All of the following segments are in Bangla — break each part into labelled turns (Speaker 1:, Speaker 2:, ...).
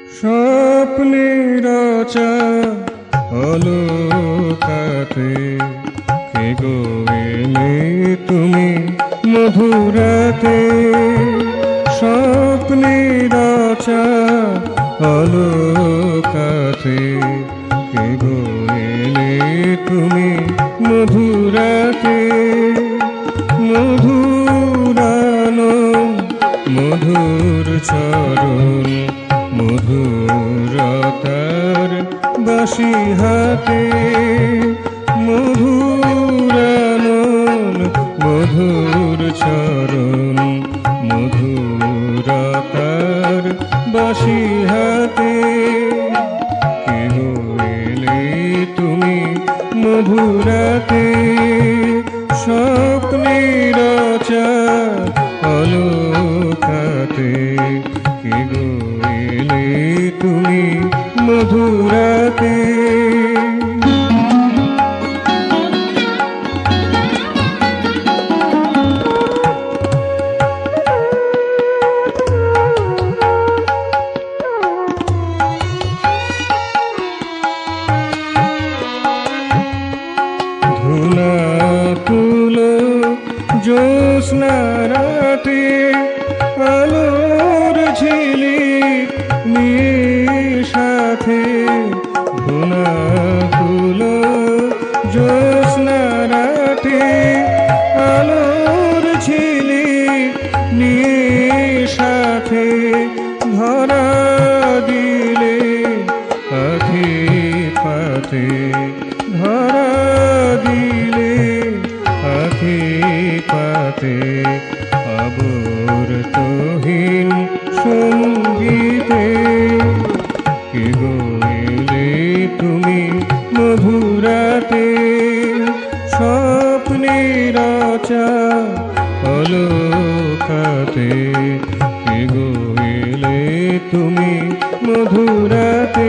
Speaker 1: স্বপ্নের অলকাতে কে গো এলে তুমি মধুরাতে। স্বপ্নের অলকাতে কে গো এলে তুমি মধুরাতে। মধুরানো মধুর চরণ মধুরতার বাঁশি হাতে। মধুরানন মধুর চরণ মধুরতার বাঁশি হাতে কে গো এলে তুমি মধুরাতে। স্বপ্নের অলকাতে কে গো এলে তুমি মধুরাতে। ধুনা তুলো জ্যোৎস্না রাতে আলোর ঝিলিক নিয়ে সাথে। ধুনা তুলো জ্যোৎস্না রাতে আলোর ঝিলিক নিয়ে সাথে। ধরা দিলে আখি পাতে ধরা দিলে আখি পাতে আবর্তহীন সঙ্গীতে কে গো এলে তুমি মধুরাতে। স্বপ্নের অলকাতে কে গো এলে তুমি মধুরাতে।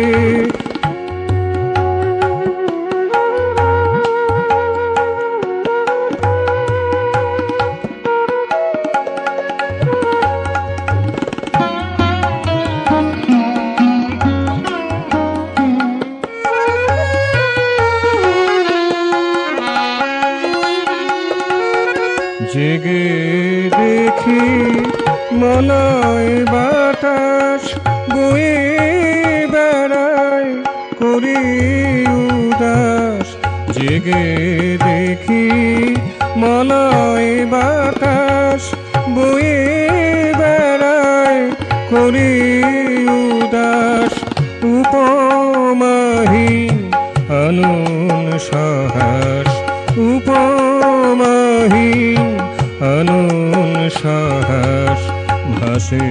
Speaker 1: জেগে দেখি মলয় বাতাস বয়ে বেড়ায় করি উদাস। জেগে দেখি মলয় বাতাস বয়ে বেড়ায় করি উদাস। উপমাহীন আনন সহাস উপমাহীন আনন সাহস ভাসে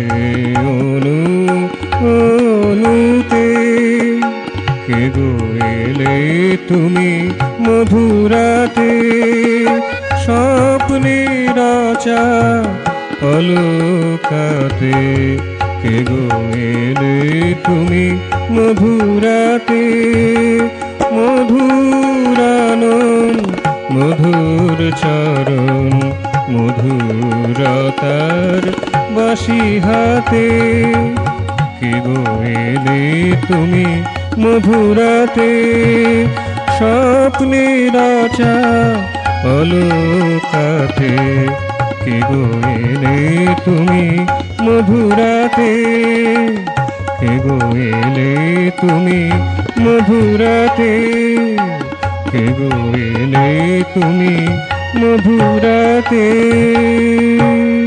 Speaker 1: অনুতে কে গো এলে তুমি মধুরাতে। স্বপ্নের অলকাতে কে গো এলে তুমি মধুরাতে। মধুরানন মধুর চরণ মধুরতার বাঁশি হাতে কে গো এলে তুমি মধুরাতে। স্বপ্নের অলকাতে কে গো এলে তুমি মধুরাতে। কে গো এলে তুমি মধুরাতে। কে গো এলে তুমি মধুরাতে।